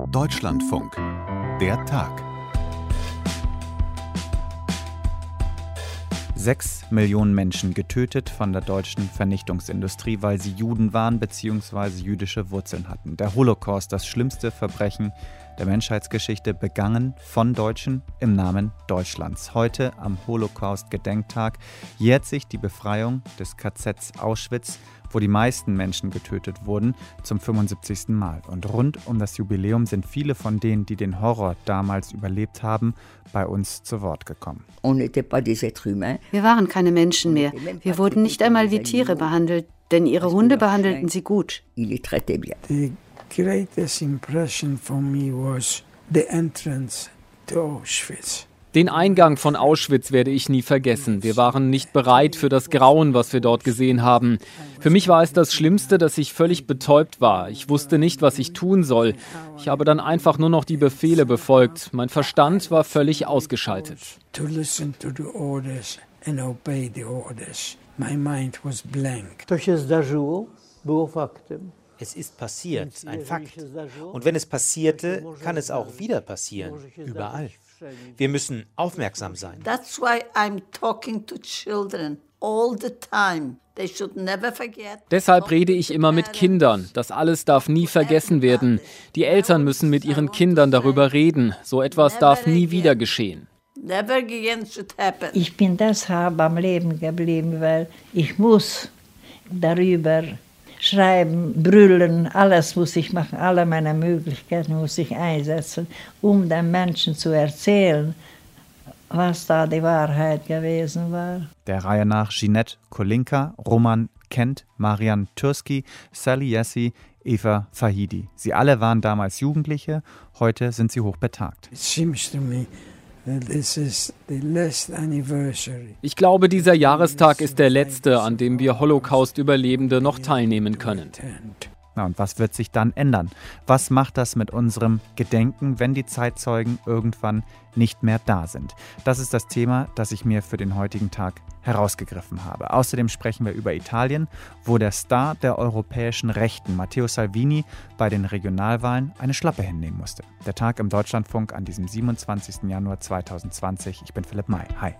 Deutschlandfunk. Der Tag. 6 Millionen Menschen getötet von der deutschen Vernichtungsindustrie, weil sie Juden waren bzw. jüdische Wurzeln hatten. Der Holocaust, das schlimmste Verbrechen der Menschheitsgeschichte, begangen von Deutschen im Namen Deutschlands. Heute, am Holocaust-Gedenktag, jährt sich die Befreiung des KZ Auschwitz, wo die meisten Menschen getötet wurden, zum 75. Mal. Und rund um das Jubiläum sind viele von denen, die den Horror damals überlebt haben, bei uns zu Wort gekommen. Wir waren keine Menschen mehr. Wir wurden nicht einmal wie Tiere behandelt, denn ihre Hunde behandelten sie gut. The greatest impression for me was the entrance to Auschwitz. Den Eingang von Auschwitz werde ich nie vergessen. Wir waren nicht bereit für das Grauen, was wir dort gesehen haben. Für mich war es das Schlimmste, dass ich völlig betäubt war. Ich wusste nicht, was ich tun soll. Ich habe dann einfach nur noch die Befehle befolgt. Mein Verstand war völlig ausgeschaltet. To listen to the orders and obey the orders. My mind was blank. Es ist passiert, ein Fakt. Und wenn es passierte, kann es auch wieder passieren. Überall. Wir müssen aufmerksam sein. That's why I'm talking to children all the time. They should never forget. Deshalb rede ich immer mit Kindern. Das alles darf nie vergessen werden. Die Eltern müssen mit ihren Kindern darüber reden. So etwas darf nie wieder geschehen. Never again should happen. Ich bin deshalb am Leben geblieben, weil ich muss darüber schreiben, brüllen, alles muss ich machen, alle meine Möglichkeiten muss ich einsetzen, um den Menschen zu erzählen, was da die Wahrheit gewesen war. Der Reihe nach Ginette Kolinka, Roman Kent, Marian Türski, Sally Jessy, Eva Fahidi. Sie alle waren damals Jugendliche, heute sind sie hochbetagt. It seems to me that this is the last anniversary. Ich glaube, dieser Jahrestag ist der letzte, an dem wir Holocaust-Überlebende noch teilnehmen können. Na, und was wird sich dann ändern? Was macht das mit unserem Gedenken, wenn die Zeitzeugen irgendwann nicht mehr da sind? Das ist das Thema, das ich mir für den heutigen Tag herausgegriffen habe. Außerdem sprechen wir über Italien, wo der Star der europäischen Rechten, Matteo Salvini, bei den Regionalwahlen eine Schlappe hinnehmen musste. Der Tag im Deutschlandfunk an diesem 27. Januar 2020. Ich bin Philipp May. Hi.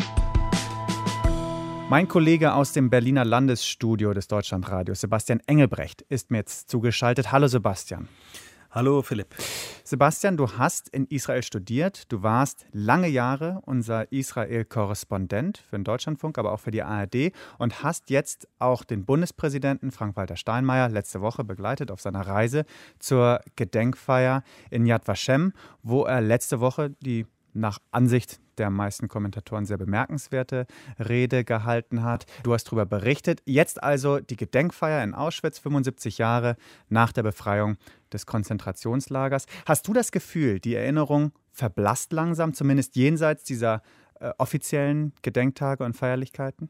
Mein Kollege aus dem Berliner Landesstudio des Deutschlandradios, Sebastian Engelbrecht, ist mir jetzt zugeschaltet. Hallo Sebastian. Hallo Philipp. Sebastian, du hast in Israel studiert. Du warst lange Jahre unser Israel-Korrespondent für den Deutschlandfunk, aber auch für die ARD und hast jetzt auch den Bundespräsidenten Frank-Walter Steinmeier letzte Woche begleitet auf seiner Reise zur Gedenkfeier in Yad Vashem, wo er letzte Woche die nach Ansicht der meisten Kommentatoren sehr bemerkenswerte Rede gehalten hat. Du hast darüber berichtet. Jetzt also die Gedenkfeier in Auschwitz, 75 Jahre nach der Befreiung des Konzentrationslagers. Hast du das Gefühl, die Erinnerung verblasst langsam, zumindest jenseits dieser offiziellen Gedenktage und Feierlichkeiten?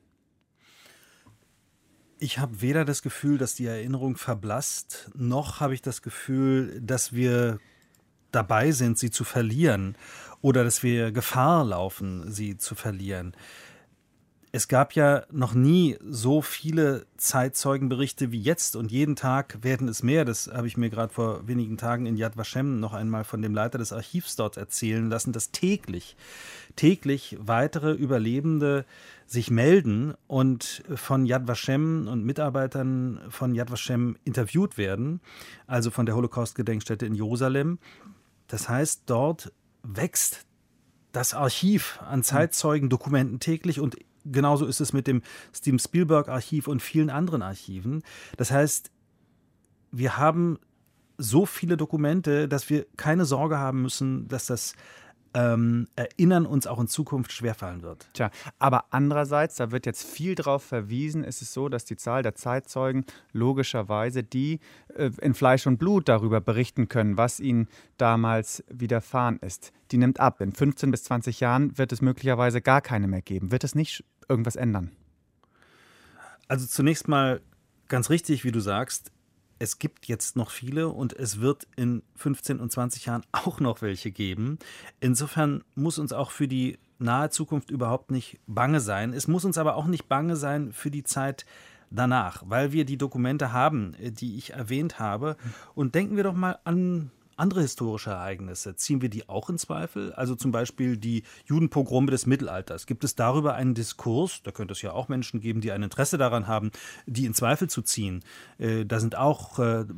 Ich habe weder das Gefühl, dass die Erinnerung verblasst, noch habe ich das Gefühl, dass wir dabei sind, sie zu verlieren oder dass wir Gefahr laufen, sie zu verlieren. Es gab ja noch nie so viele Zeitzeugenberichte wie jetzt und jeden Tag werden es mehr. Das habe ich mir gerade vor wenigen Tagen in Yad Vashem noch einmal von dem Leiter des Archivs dort erzählen lassen, dass täglich weitere Überlebende sich melden und von Yad Vashem und Mitarbeitern von Yad Vashem interviewt werden, also von der Holocaust-Gedenkstätte in Jerusalem. Das heißt, dort wächst das Archiv an Zeitzeugendokumenten täglich und genauso ist es mit dem Steven Spielberg-Archiv und vielen anderen Archiven. Das heißt, wir haben so viele Dokumente, dass wir keine Sorge haben müssen, dass das Erinnern uns auch in Zukunft schwerfallen wird. Tja, aber andererseits, da wird jetzt viel drauf verwiesen, ist es so, dass die Zahl der Zeitzeugen logischerweise, die in Fleisch und Blut darüber berichten können, was ihnen damals widerfahren ist, die nimmt ab. In 15 bis 20 Jahren wird es möglicherweise gar keine mehr geben. Wird es nicht irgendwas ändern? Also zunächst mal ganz richtig, wie du sagst, es gibt jetzt noch viele und es wird in 15 und 20 Jahren auch noch welche geben. Insofern muss uns auch für die nahe Zukunft überhaupt nicht bange sein. Es muss uns aber auch nicht bange sein für die Zeit danach, weil wir die Dokumente haben, die ich erwähnt habe. Und denken wir doch mal an andere historische Ereignisse, ziehen wir die auch in Zweifel? Also zum Beispiel die Judenpogrome des Mittelalters. Gibt es darüber einen Diskurs? Da könnte es ja auch Menschen geben, die ein Interesse daran haben, die in Zweifel zu ziehen. Da sind auch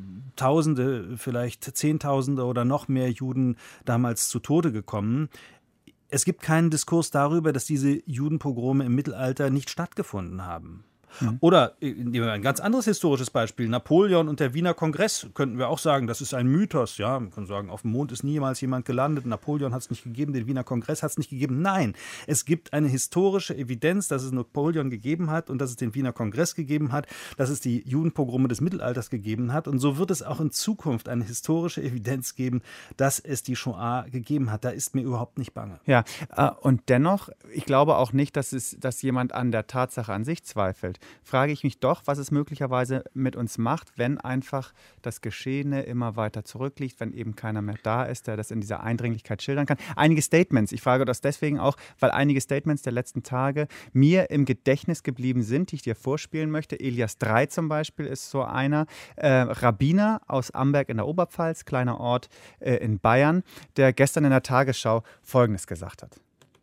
Tausende, vielleicht Zehntausende oder noch mehr Juden damals zu Tode gekommen. Es gibt keinen Diskurs darüber, dass diese Judenpogrome im Mittelalter nicht stattgefunden haben. Oder nehmen wir ein ganz anderes historisches Beispiel. Napoleon und der Wiener Kongress, könnten wir auch sagen, das ist ein Mythos. Ja, man kann sagen, auf dem Mond ist niemals jemand gelandet. Napoleon hat es nicht gegeben, den Wiener Kongress hat es nicht gegeben. Nein, es gibt eine historische Evidenz, dass es Napoleon gegeben hat und dass es den Wiener Kongress gegeben hat, dass es die Judenpogrome des Mittelalters gegeben hat. Und so wird es auch in Zukunft eine historische Evidenz geben, dass es die Shoah gegeben hat. Da ist mir überhaupt nicht bange. Ja, und dennoch, ich glaube auch nicht, dass jemand an der Tatsache an sich zweifelt. Frage ich mich doch, was es möglicherweise mit uns macht, wenn einfach das Geschehene immer weiter zurückliegt, wenn eben keiner mehr da ist, der das in dieser Eindringlichkeit schildern kann. Einige Statements, ich frage das deswegen auch, weil einige Statements der letzten Tage mir im Gedächtnis geblieben sind, die ich dir vorspielen möchte. Elias Drey zum Beispiel ist so einer, Rabbiner aus Amberg in der Oberpfalz, kleiner Ort in Bayern, der gestern in der Tagesschau Folgendes gesagt hat.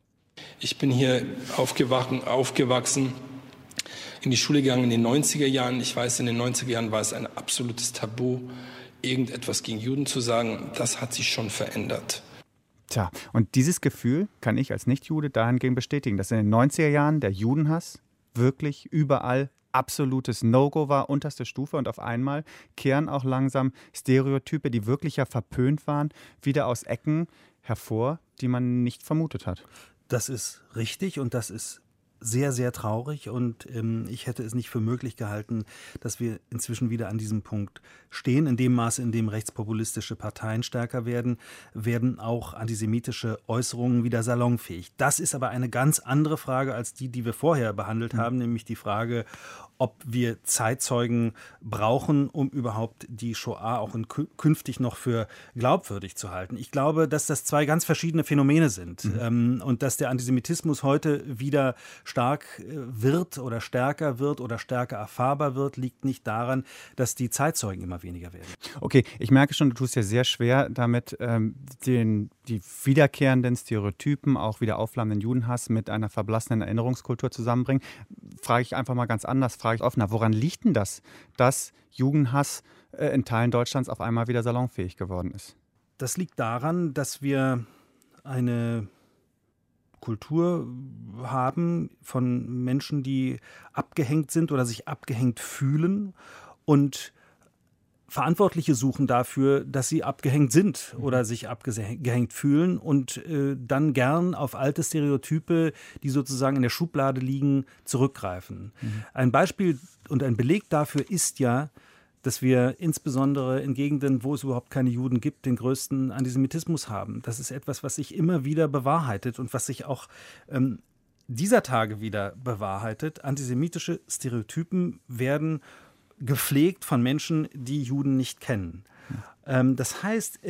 Ich bin hier aufgewachsen, in die Schule gegangen in den 90er Jahren. Ich weiß, in den 90er Jahren war es ein absolutes Tabu, irgendetwas gegen Juden zu sagen. Das hat sich schon verändert. Tja, und dieses Gefühl kann ich als Nicht-Jude dahingehend bestätigen, dass in den 90er Jahren der Judenhass wirklich überall absolutes No-Go war, unterste Stufe, und auf einmal kehren auch langsam Stereotype, die wirklich ja verpönt waren, wieder aus Ecken hervor, die man nicht vermutet hat. Das ist richtig und das ist sehr, sehr traurig, und ich hätte es nicht für möglich gehalten, dass wir inzwischen wieder an diesem Punkt stehen. In dem Maße, in dem rechtspopulistische Parteien stärker werden, werden auch antisemitische Äußerungen wieder salonfähig. Das ist aber eine ganz andere Frage als die wir vorher behandelt haben, nämlich die Frage, ob wir Zeitzeugen brauchen, um überhaupt die Shoah auch künftig noch für glaubwürdig zu halten. Ich glaube, dass das zwei ganz verschiedene Phänomene sind, und dass der Antisemitismus heute wieder stark wird oder stärker erfahrbar wird, liegt nicht daran, dass die Zeitzeugen immer weniger werden. Okay, ich merke schon, du tust dir sehr schwer damit, die wiederkehrenden Stereotypen, auch wieder aufflammenden Judenhass mit einer verblassenen Erinnerungskultur zusammenbringen. Frage ich einfach mal ganz anders, frage ich offener, woran liegt denn das, dass Judenhass in Teilen Deutschlands auf einmal wieder salonfähig geworden ist? Das liegt daran, dass wir eine Kultur haben von Menschen, die abgehängt sind oder sich abgehängt fühlen und Verantwortliche suchen dafür, dass sie abgehängt sind oder sich abgehängt fühlen und dann gern auf alte Stereotype, die sozusagen in der Schublade liegen, zurückgreifen. Ein Beispiel und ein Beleg dafür ist ja, dass wir insbesondere in Gegenden, wo es überhaupt keine Juden gibt, den größten Antisemitismus haben. Das ist etwas, was sich immer wieder bewahrheitet und was sich auch dieser Tage wieder bewahrheitet. Antisemitische Stereotypen werden gepflegt von Menschen, die Juden nicht kennen. Das heißt,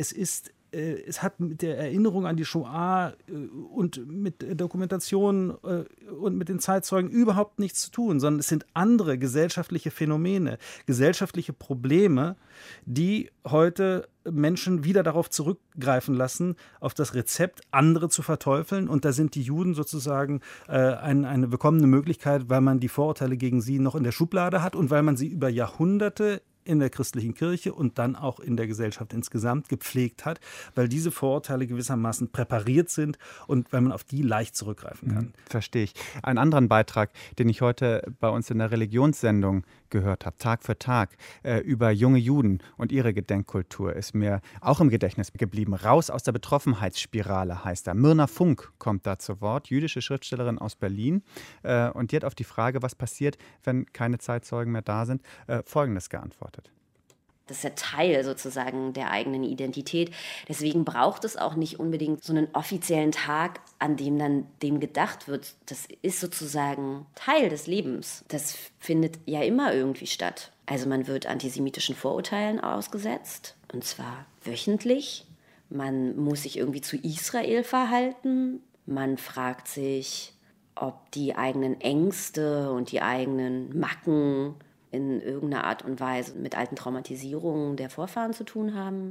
es hat mit der Erinnerung an die Shoah und mit Dokumentation und mit den Zeitzeugen überhaupt nichts zu tun, sondern es sind andere gesellschaftliche Phänomene, gesellschaftliche Probleme, die heute Menschen wieder darauf zurückgreifen lassen, auf das Rezept, andere zu verteufeln. Und da sind die Juden sozusagen eine bekommene Möglichkeit, weil man die Vorurteile gegen sie noch in der Schublade hat und weil man sie über Jahrhunderte in der christlichen Kirche und dann auch in der Gesellschaft insgesamt gepflegt hat, weil diese Vorurteile gewissermaßen präpariert sind und weil man auf die leicht zurückgreifen kann. Verstehe ich. Einen anderen Beitrag, den ich heute bei uns in der Religionssendung gehört habe, Tag für Tag, über junge Juden und ihre Gedenkkultur, ist mir auch im Gedächtnis geblieben. Raus aus der Betroffenheitsspirale heißt er. Myrna Funk kommt da zu Wort, jüdische Schriftstellerin aus Berlin. Und die hat auf die Frage, was passiert, wenn keine Zeitzeugen mehr da sind, Folgendes geantwortet. Das ist ja Teil sozusagen der eigenen Identität. Deswegen braucht es auch nicht unbedingt so einen offiziellen Tag, an dem dann dem gedacht wird. Das ist sozusagen Teil des Lebens. Das findet ja immer irgendwie statt. Also man wird antisemitischen Vorurteilen ausgesetzt, und zwar wöchentlich. Man muss sich irgendwie zu Israel verhalten. Man fragt sich, ob die eigenen Ängste und die eigenen Macken in irgendeiner Art und Weise mit alten Traumatisierungen der Vorfahren zu tun haben.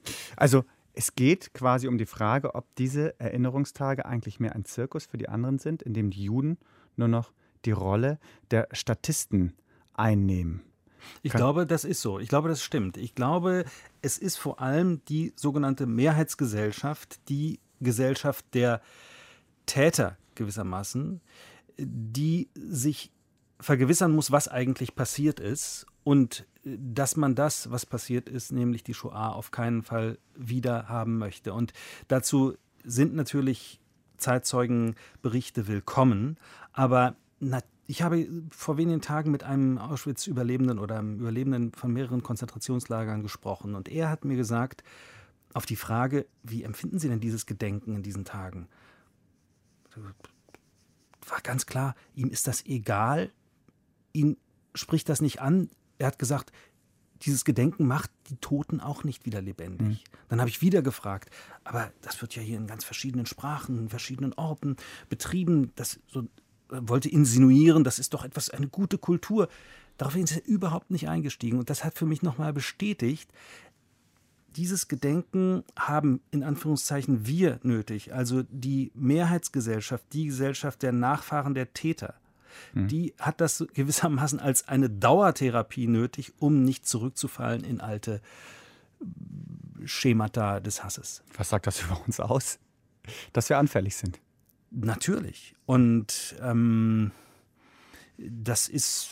Also es geht quasi um die Frage, ob diese Erinnerungstage eigentlich mehr ein Zirkus für die anderen sind, in dem die Juden nur noch die Rolle der Statisten einnehmen. Ich glaube, das ist so. Ich glaube, das stimmt. Ich glaube, es ist vor allem die sogenannte Mehrheitsgesellschaft, die Gesellschaft der Täter gewissermaßen, die sich vergewissern muss, was eigentlich passiert ist und dass man das, was passiert ist, nämlich die Shoah, auf keinen Fall wieder haben möchte. Und dazu sind natürlich Zeitzeugenberichte willkommen, aber ich habe vor wenigen Tagen mit einem Auschwitz-Überlebenden oder einem Überlebenden von mehreren Konzentrationslagern gesprochen und er hat mir gesagt, auf die Frage, wie empfinden Sie denn dieses Gedenken in diesen Tagen? War ganz klar, ihm ist das egal, ihn spricht das nicht an. Er hat gesagt, dieses Gedenken macht die Toten auch nicht wieder lebendig. Dann habe ich wieder gefragt, aber das wird ja hier in ganz verschiedenen Sprachen, in verschiedenen Orten betrieben. Das so, wollte insinuieren, das ist doch eine gute Kultur. Daraufhin ist er überhaupt nicht eingestiegen. Und das hat für mich nochmal bestätigt, dieses Gedenken haben in Anführungszeichen wir nötig. Also die Mehrheitsgesellschaft, die Gesellschaft der Nachfahren der Täter. Die hat das gewissermaßen als eine Dauertherapie nötig, um nicht zurückzufallen in alte Schemata des Hasses. Was sagt das über uns aus? Dass wir anfällig sind. Natürlich. Und das ist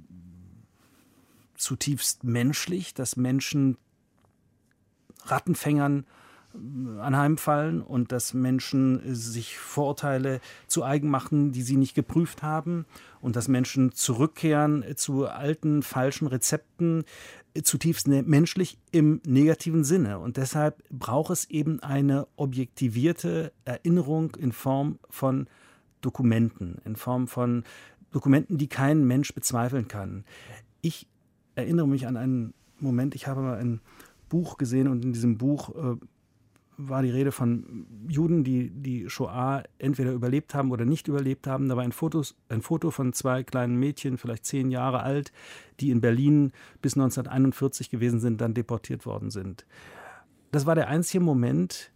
zutiefst menschlich, dass Menschen Rattenfängern anheimfallen und dass Menschen sich Vorurteile zu eigen machen, die sie nicht geprüft haben und dass Menschen zurückkehren zu alten, falschen Rezepten, zutiefst menschlich im negativen Sinne. Und deshalb braucht es eben eine objektivierte Erinnerung in Form von Dokumenten, in Form von Dokumenten, die kein Mensch bezweifeln kann. Ich erinnere mich an einen Moment, ich habe mal ein Buch gesehen und in diesem Buch war die Rede von Juden, die die Shoah entweder überlebt haben oder nicht überlebt haben. Da war ein Foto von 2 kleinen Mädchen, vielleicht 10 Jahre alt, die in Berlin bis 1941 gewesen sind, dann deportiert worden sind. Das war der einzige Moment,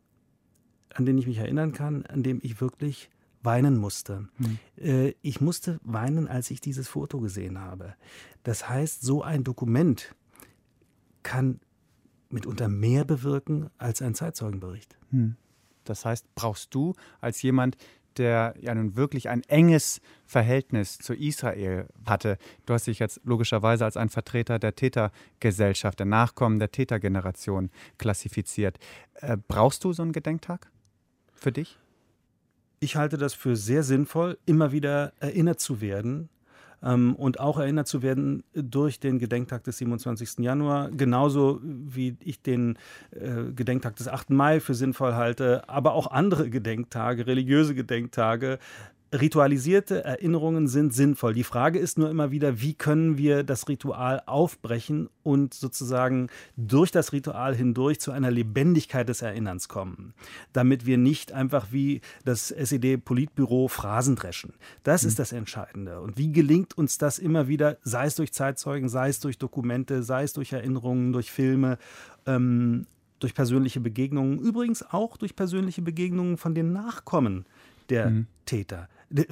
an den ich mich erinnern kann, an dem ich wirklich weinen musste. Ich musste weinen, als ich dieses Foto gesehen habe. Das heißt, so ein Dokument kann mitunter mehr bewirken als ein Zeitzeugenbericht. Das heißt, brauchst du als jemand, der ja nun wirklich ein enges Verhältnis zu Israel hatte, du hast dich jetzt logischerweise als ein Vertreter der Tätergesellschaft, der Nachkommen der Tätergeneration klassifiziert. Brauchst du so einen Gedenktag für dich? Ich halte das für sehr sinnvoll, immer wieder erinnert zu werden, und auch erinnert zu werden durch den Gedenktag des 27. Januar, genauso wie ich den Gedenktag des 8. Mai für sinnvoll halte, aber auch andere Gedenktage, religiöse Gedenktage. Ritualisierte Erinnerungen sind sinnvoll. Die Frage ist nur immer wieder, wie können wir das Ritual aufbrechen und sozusagen durch das Ritual hindurch zu einer Lebendigkeit des Erinnerns kommen, damit wir nicht einfach wie das SED-Politbüro Phrasen dreschen. Das ist das Entscheidende. Und wie gelingt uns das immer wieder, sei es durch Zeitzeugen, sei es durch Dokumente, sei es durch Erinnerungen, durch Filme, durch persönliche Begegnungen, übrigens auch durch persönliche Begegnungen von den Nachkommen der Täter,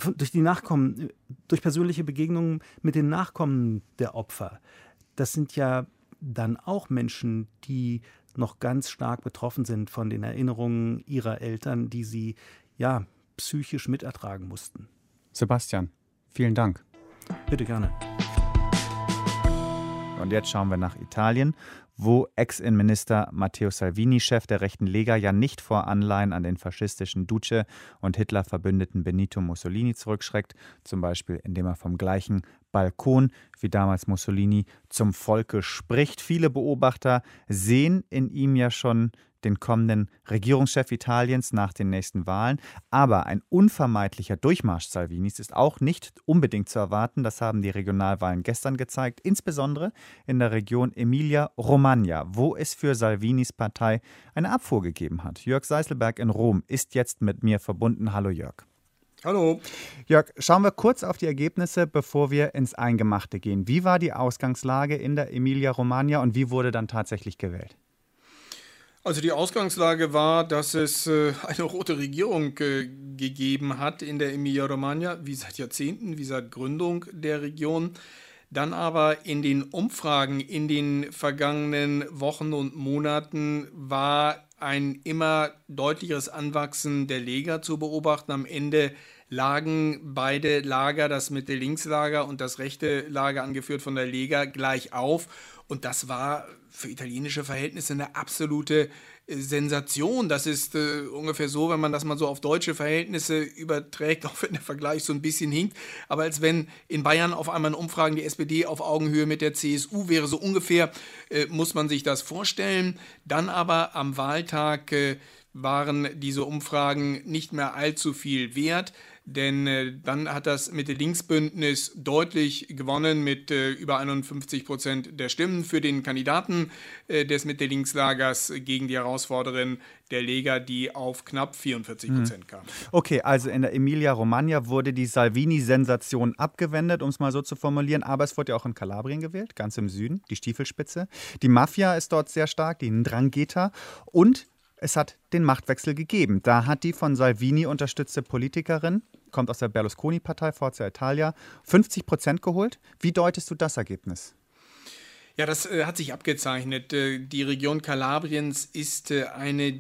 durch persönliche Begegnungen mit den Nachkommen der Opfer. Das sind ja dann auch Menschen, die noch ganz stark betroffen sind von den Erinnerungen ihrer Eltern, die sie ja psychisch mitertragen mussten. Sebastian, vielen Dank. Bitte gerne. Und jetzt schauen wir nach Italien, wo Ex-Innenminister Matteo Salvini, Chef der rechten Lega, ja nicht vor Anleihen an den faschistischen Duce und Hitler-Verbündeten Benito Mussolini zurückschreckt, zum Beispiel indem er vom gleichen Balkon wie damals Mussolini zum Volke spricht. Viele Beobachter sehen in ihm ja schon den kommenden Regierungschef Italiens nach den nächsten Wahlen. Aber ein unvermeidlicher Durchmarsch Salvinis ist auch nicht unbedingt zu erwarten. Das haben die Regionalwahlen gestern gezeigt, insbesondere in der Region Emilia-Romagna, wo es für Salvinis Partei eine Abfuhr gegeben hat. Jörg Seiselberg in Rom ist jetzt mit mir verbunden. Hallo Jörg. Hallo. Jörg, schauen wir kurz auf die Ergebnisse, bevor wir ins Eingemachte gehen. Wie war die Ausgangslage in der Emilia-Romagna und wie wurde dann tatsächlich gewählt? Also die Ausgangslage war, dass es eine rote Regierung gegeben hat in der Emilia-Romagna, wie seit Jahrzehnten, wie seit Gründung der Region. Dann aber in den Umfragen in den vergangenen Wochen und Monaten war ein immer deutlicheres Anwachsen der Lega zu beobachten. Am Ende lagen beide Lager, das Mitte-Links-Lager und das rechte Lager, angeführt von der Lega, gleich auf. Und das war für italienische Verhältnisse eine absolute Sensation. Das ist ungefähr so, wenn man das mal so auf deutsche Verhältnisse überträgt, auch wenn der Vergleich so ein bisschen hinkt, aber als wenn in Bayern auf einmal in Umfragen die SPD auf Augenhöhe mit der CSU wäre, so ungefähr muss man sich das vorstellen. Dann aber am Wahltag waren diese Umfragen nicht mehr allzu viel wert, denn dann hat das Mitte-Links-Bündnis deutlich gewonnen mit über 51% der Stimmen für den Kandidaten des Mitte-Links-Lagers gegen die Herausforderin der Lega, die auf knapp 44% kam. Okay, also in der Emilia-Romagna wurde die Salvini-Sensation abgewendet, um es mal so zu formulieren, aber es wurde ja auch in Kalabrien gewählt, ganz im Süden, die Stiefelspitze. Die Mafia ist dort sehr stark, die 'Ndrangheta, und es hat den Machtwechsel gegeben. Da hat die von Salvini unterstützte Politikerin, kommt aus der Berlusconi-Partei, Forza Italia, 50% geholt. Wie deutest du das Ergebnis? Ja, das hat sich abgezeichnet. Die Region Kalabriens ist eine,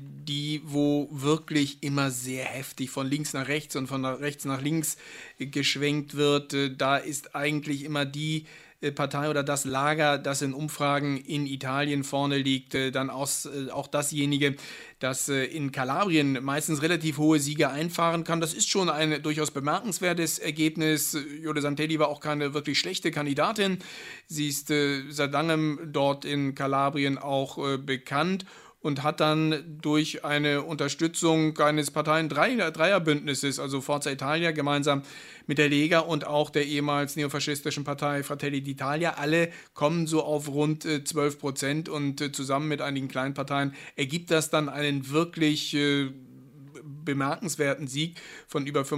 wo wirklich immer sehr heftig von links nach rechts und von rechts nach links geschwenkt wird. Da ist eigentlich immer die Partei oder das Lager, das in Umfragen in Italien vorne liegt, dann auch dasjenige, das in Kalabrien meistens relativ hohe Siege einfahren kann. Das ist schon ein durchaus bemerkenswertes Ergebnis. Jole Santelli war auch keine wirklich schlechte Kandidatin. Sie ist seit langem dort in Kalabrien auch bekannt und hat dann durch eine Unterstützung eines Parteien-Dreierbündnisses, also Forza Italia gemeinsam mit der Lega und auch der ehemals neofaschistischen Partei Fratelli d'Italia, alle kommen so auf rund 12% und zusammen mit einigen kleinen Parteien ergibt das dann einen wirklich bemerkenswerten Sieg von über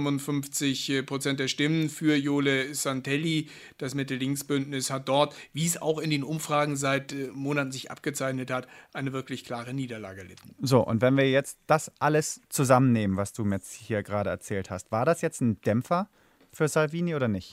55% der Stimmen für Jole Santelli. Das Mitte-Links-Bündnis hat dort, wie es auch in den Umfragen seit Monaten sich abgezeichnet hat, eine wirklich klare Niederlage erlitten. So, und wenn wir jetzt das alles zusammennehmen, was du mir jetzt hier gerade erzählt hast, war das jetzt ein Dämpfer für Salvini oder nicht?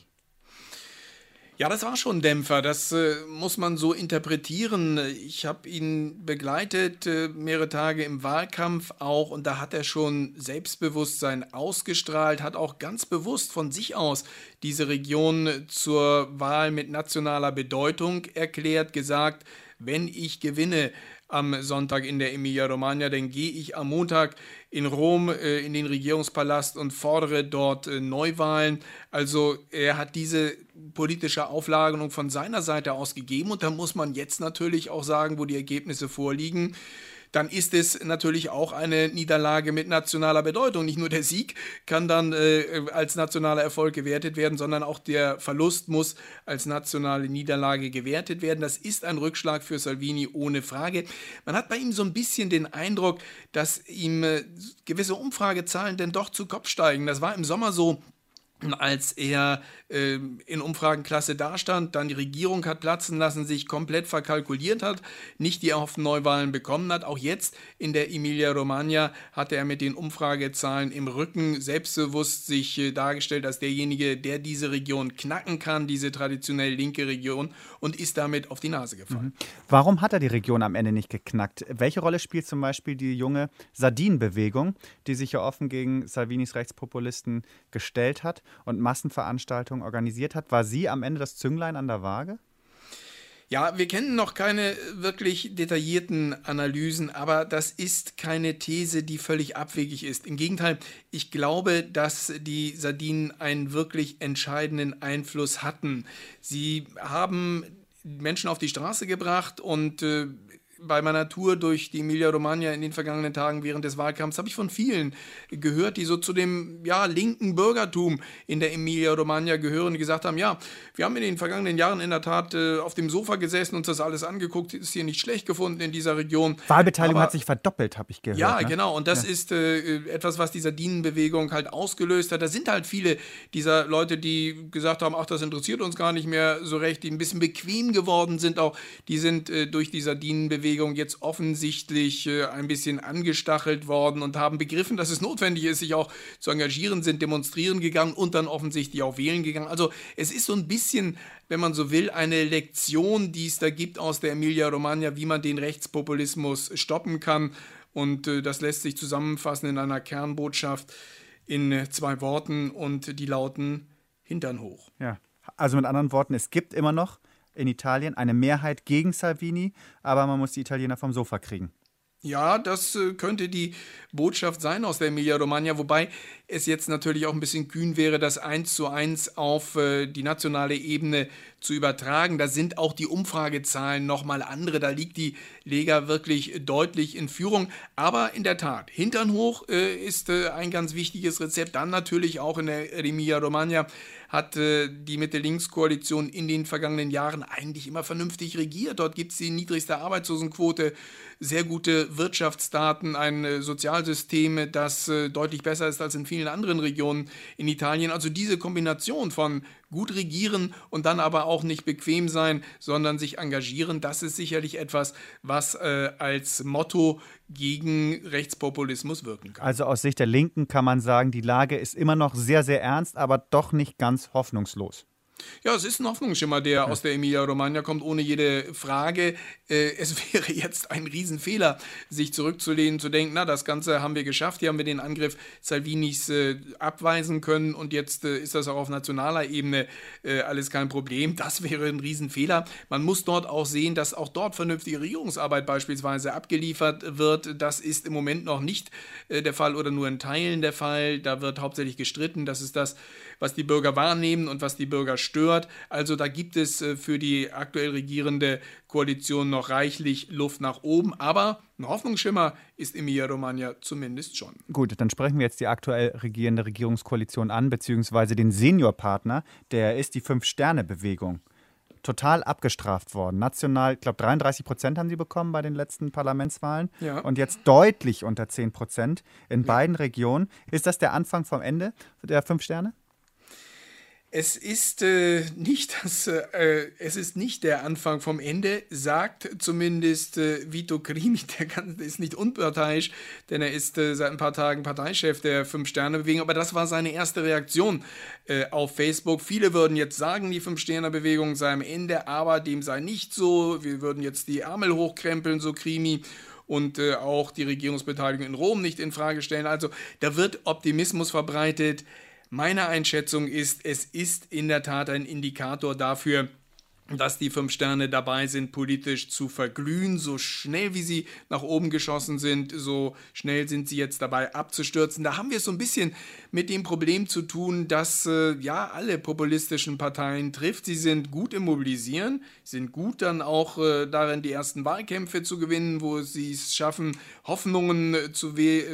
Ja, das war schon ein Dämpfer, das muss man so interpretieren. Ich habe ihn begleitet mehrere Tage im Wahlkampf auch und da hat er schon Selbstbewusstsein ausgestrahlt, hat auch ganz bewusst von sich aus diese Region zur Wahl mit nationaler Bedeutung erklärt, gesagt, wenn ich gewinne am Sonntag in der Emilia-Romagna, dann gehe ich am Montag in Rom in den Regierungspalast und fordere dort Neuwahlen. Also er hat diese politische Auflagerung von seiner Seite aus gegeben und da muss man jetzt natürlich auch sagen, wo die Ergebnisse vorliegen, dann ist es natürlich auch eine Niederlage mit nationaler Bedeutung. Nicht nur der Sieg kann dann als nationaler Erfolg gewertet werden, sondern auch der Verlust muss als nationale Niederlage gewertet werden. Das ist ein Rückschlag für Salvini ohne Frage. Man hat bei ihm so ein bisschen den Eindruck, dass ihm gewisse Umfragezahlen denn doch zu Kopf steigen. Das war im Sommer so, als er in Umfragenklasse dastand, dann die Regierung hat platzen lassen, sich komplett verkalkuliert hat, nicht die erhofften Neuwahlen bekommen hat. Auch jetzt in der Emilia-Romagna hatte er mit den Umfragezahlen im Rücken selbstbewusst sich dargestellt als derjenige, der diese Region knacken kann, diese traditionell linke Region, und ist damit auf die Nase gefallen. Warum hat er die Region am Ende nicht geknackt? Welche Rolle spielt zum Beispiel die junge Sardinenbewegung, die sich ja offen gegen Salvinis Rechtspopulisten gestellt hat und Massenveranstaltungen organisiert hat? War sie am Ende das Zünglein an der Waage? Ja, wir kennen noch keine wirklich detaillierten Analysen, aber das ist keine These, die völlig abwegig ist. Im Gegenteil, ich glaube, dass die Sardinen einen wirklich entscheidenden Einfluss hatten. Sie haben Menschen auf die Straße gebracht und bei meiner Tour durch die Emilia-Romagna in den vergangenen Tagen während des Wahlkampfs habe ich von vielen gehört, die so zu dem linken Bürgertum in der Emilia-Romagna gehören, die gesagt haben, ja, wir haben in den vergangenen Jahren in der Tat auf dem Sofa gesessen, uns das alles angeguckt, ist hier nicht schlecht gefunden in dieser Region. Wahlbeteiligung hat sich verdoppelt, habe ich gehört. Ja, ne? Genau, und das ist etwas, was die Sardinenbewegung halt ausgelöst hat. Da sind halt viele dieser Leute, die gesagt haben, ach, das interessiert uns gar nicht mehr so recht, die ein bisschen bequem geworden sind auch, die sind durch die Sardinenbewegung Bewegung jetzt offensichtlich ein bisschen angestachelt worden und haben begriffen, dass es notwendig ist, sich auch zu engagieren, sind demonstrieren gegangen und dann offensichtlich auch wählen gegangen. Also es ist so ein bisschen, wenn man so will, eine Lektion, die es da gibt aus der Emilia-Romagna, wie man den Rechtspopulismus stoppen kann. Und das lässt sich zusammenfassen in einer Kernbotschaft in 2 Worten und die lauten Hintern hoch. Ja, also mit anderen Worten, es gibt immer noch in Italien eine Mehrheit gegen Salvini, aber man muss die Italiener vom Sofa kriegen. Ja, das könnte die Botschaft sein aus der Emilia-Romagna, wobei es jetzt natürlich auch ein bisschen kühn wäre, das 1:1 auf die nationale Ebene zu übertragen. Da sind auch die Umfragezahlen nochmal andere, da liegt die Lega wirklich deutlich in Führung. Aber in der Tat, Hintern hoch ist ein ganz wichtiges Rezept. Dann natürlich auch in der Emilia-Romagna hat die Mitte-Links-Koalition in den vergangenen Jahren eigentlich immer vernünftig regiert. Dort gibt es die niedrigste Arbeitslosenquote, sehr gute Wirtschaftsdaten, ein Sozialsystem, das deutlich besser ist als in vielen anderen Regionen in Italien. Also diese Kombination von gut regieren und dann aber auch nicht bequem sein, sondern sich engagieren, das ist sicherlich etwas, was als Motto gegen Rechtspopulismus wirken kann. Also aus Sicht der Linken kann man sagen, die Lage ist immer noch sehr, sehr ernst, aber doch nicht ganz hoffnungslos. Ja, es ist ein Hoffnungsschimmer, der aus der Emilia-Romagna kommt, ohne jede Frage. Es wäre jetzt ein Riesenfehler, sich zurückzulehnen, zu denken, na, das Ganze haben wir geschafft, hier haben wir den Angriff Salvinis abweisen können und jetzt ist das auch auf nationaler Ebene alles kein Problem. Das wäre ein Riesenfehler. Man muss dort auch sehen, dass auch dort vernünftige Regierungsarbeit beispielsweise abgeliefert wird. Das ist im Moment noch nicht der Fall oder nur in Teilen der Fall. Da wird hauptsächlich gestritten. Das ist das, was die Bürger wahrnehmen und was die Bürger stört. Also da gibt es für die aktuell regierende Koalition noch reichlich Luft nach oben. Aber ein Hoffnungsschimmer ist Emilia-Romagna zumindest schon. Gut, dann sprechen wir jetzt die aktuell regierende Regierungskoalition an, beziehungsweise den Seniorpartner. Der ist die 5-Sterne-Bewegung. Total abgestraft worden. National, ich glaube 33% haben sie bekommen bei den letzten Parlamentswahlen. Ja. Und jetzt deutlich unter 10% in beiden Regionen. Ist das der Anfang vom Ende der 5 Sterne? Es ist nicht der Anfang vom Ende, sagt zumindest Vito Crimi, der ist nicht unparteiisch, denn er ist seit ein paar Tagen Parteichef der 5-Sterne-Bewegung, aber das war seine erste Reaktion auf Facebook. Viele würden jetzt sagen, die 5-Sterne-Bewegung sei am Ende, aber dem sei nicht so. Wir würden jetzt die Ärmel hochkrempeln, so Crimi. Und auch die Regierungsbeteiligung in Rom nicht in Frage stellen. Also da wird Optimismus verbreitet. Meine Einschätzung ist, es ist in der Tat ein Indikator dafür, dass die 5 Sterne dabei sind, politisch zu verglühen. So schnell wie sie nach oben geschossen sind, so schnell sind sie jetzt dabei abzustürzen. Da haben wir es so ein bisschen mit dem Problem zu tun, dass alle populistischen Parteien trifft. Sie sind gut im Mobilisieren, sind gut dann auch darin, die ersten Wahlkämpfe zu gewinnen, wo sie es schaffen, Hoffnungen zu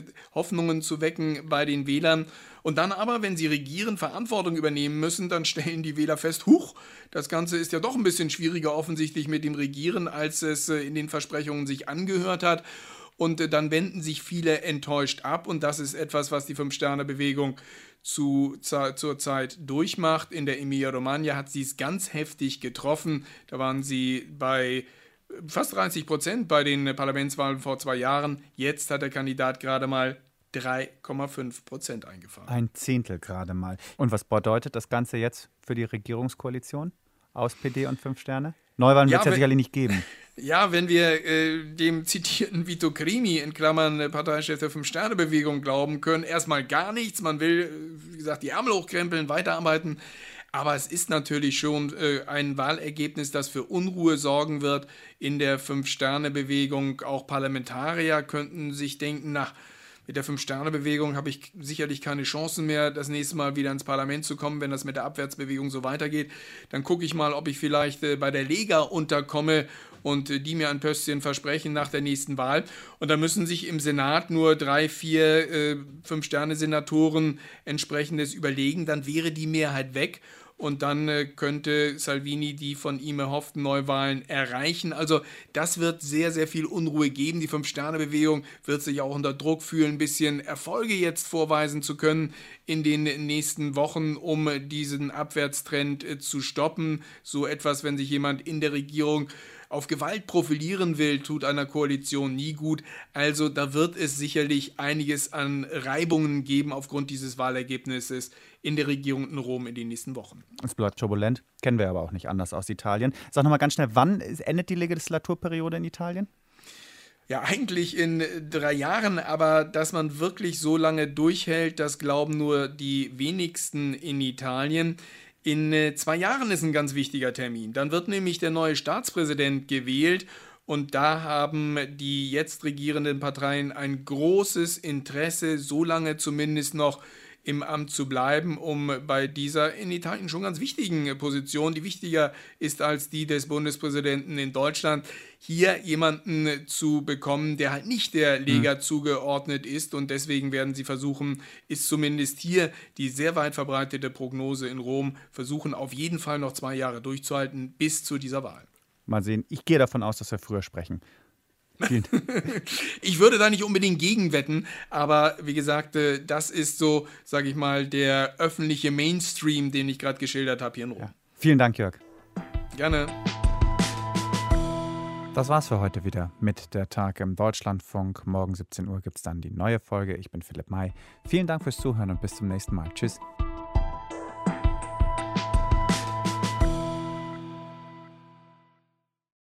wecken bei den Wählern. Und dann aber, wenn sie regieren, Verantwortung übernehmen müssen, dann stellen die Wähler fest, huch, das Ganze ist ja doch ein bisschen schwieriger offensichtlich mit dem Regieren, als es in den Versprechungen sich angehört hat. Und dann wenden sich viele enttäuscht ab. Und das ist etwas, was die 5-Sterne-Bewegung zurzeit durchmacht. In der Emilia-Romagna hat sie es ganz heftig getroffen. Da waren sie bei fast 30% bei den Parlamentswahlen vor 2 Jahren. Jetzt hat der Kandidat gerade mal 3,5% eingefahren. Ein Zehntel gerade mal. Und was bedeutet das Ganze jetzt für die Regierungskoalition aus PD und 5 Sterne? Neuwahlen wird es ja sicherlich nicht geben. Ja, wenn wir dem zitierten Vito Crimi, in Klammern Parteichef der 5-Sterne-Bewegung, glauben können, erstmal gar nichts. Man will, wie gesagt, die Ärmel hochkrempeln, weiterarbeiten. Aber es ist natürlich schon ein Wahlergebnis, das für Unruhe sorgen wird in der 5-Sterne-Bewegung. Auch Parlamentarier könnten sich denken, mit der 5-Sterne-Bewegung habe ich sicherlich keine Chancen mehr, das nächste Mal wieder ins Parlament zu kommen, wenn das mit der Abwärtsbewegung so weitergeht. Dann gucke ich mal, ob ich vielleicht bei der Lega unterkomme und die mir ein Pöstchen versprechen nach der nächsten Wahl. Und dann müssen sich im Senat nur 3, 4 5-Sterne-Senatoren entsprechendes überlegen. Dann wäre die Mehrheit weg. Und dann könnte Salvini die von ihm erhofften Neuwahlen erreichen. Also das wird sehr, sehr viel Unruhe geben. Die 5-Sterne-Bewegung wird sich auch unter Druck fühlen, ein bisschen Erfolge jetzt vorweisen zu können in den nächsten Wochen, um diesen Abwärtstrend zu stoppen. So etwas, wenn sich jemand in der Regierung auf Gewalt profilieren will, tut einer Koalition nie gut. Also da wird es sicherlich einiges an Reibungen geben aufgrund dieses Wahlergebnisses in der Regierung in Rom in den nächsten Wochen. Es bleibt turbulent, kennen wir aber auch nicht anders aus Italien. Sag nochmal ganz schnell, wann endet die Legislaturperiode in Italien? Ja, eigentlich in 3 Jahren, aber dass man wirklich so lange durchhält, das glauben nur die wenigsten in Italien. In 2 Jahren ist ein ganz wichtiger Termin. Dann wird nämlich der neue Staatspräsident gewählt und da haben die jetzt regierenden Parteien ein großes Interesse, so lange zumindest noch im Amt zu bleiben, um bei dieser in Italien schon ganz wichtigen Position, die wichtiger ist als die des Bundespräsidenten in Deutschland, hier jemanden zu bekommen, der halt nicht der Lega zugeordnet ist. Und deswegen werden sie versuchen, ist zumindest hier die sehr weit verbreitete Prognose in Rom, versuchen auf jeden Fall noch 2 Jahre durchzuhalten bis zu dieser Wahl. Mal sehen, ich gehe davon aus, dass wir früher sprechen. Ich würde da nicht unbedingt gegenwetten, aber wie gesagt, das ist so, sage ich mal, der öffentliche Mainstream, den ich gerade geschildert habe hier in Rom. Ja. Vielen Dank, Jörg. Gerne. Das war's für heute wieder mit der Tag im Deutschlandfunk. Morgen 17 Uhr gibt es dann die neue Folge. Ich bin Philipp May. Vielen Dank fürs Zuhören und bis zum nächsten Mal. Tschüss.